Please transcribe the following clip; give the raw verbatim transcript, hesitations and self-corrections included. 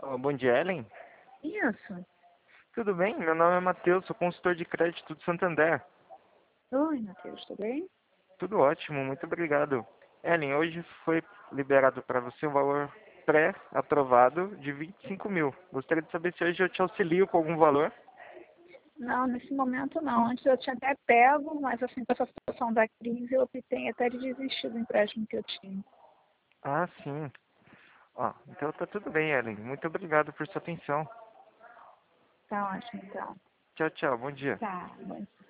Ô, bom dia, Ellen. Isso. Tudo bem? Meu nome é Matheus, sou consultor de crédito do Santander. Oi, Matheus, tudo bem? Tudo ótimo, muito obrigado. Ellen, hoje foi liberado para você um valor pré-aprovado de vinte e cinco mil. Gostaria de saber se hoje eu te auxilio com algum valor. Não, nesse momento não. Antes eu tinha até pego, mas assim, com essa situação da crise, eu optei até de desistir do empréstimo que eu tinha. Ah, sim. Ó, então tá tudo bem, Ellen. Muito obrigado por sua atenção. Tá ótimo, então. Tchau, tchau. Bom dia. Tá, bom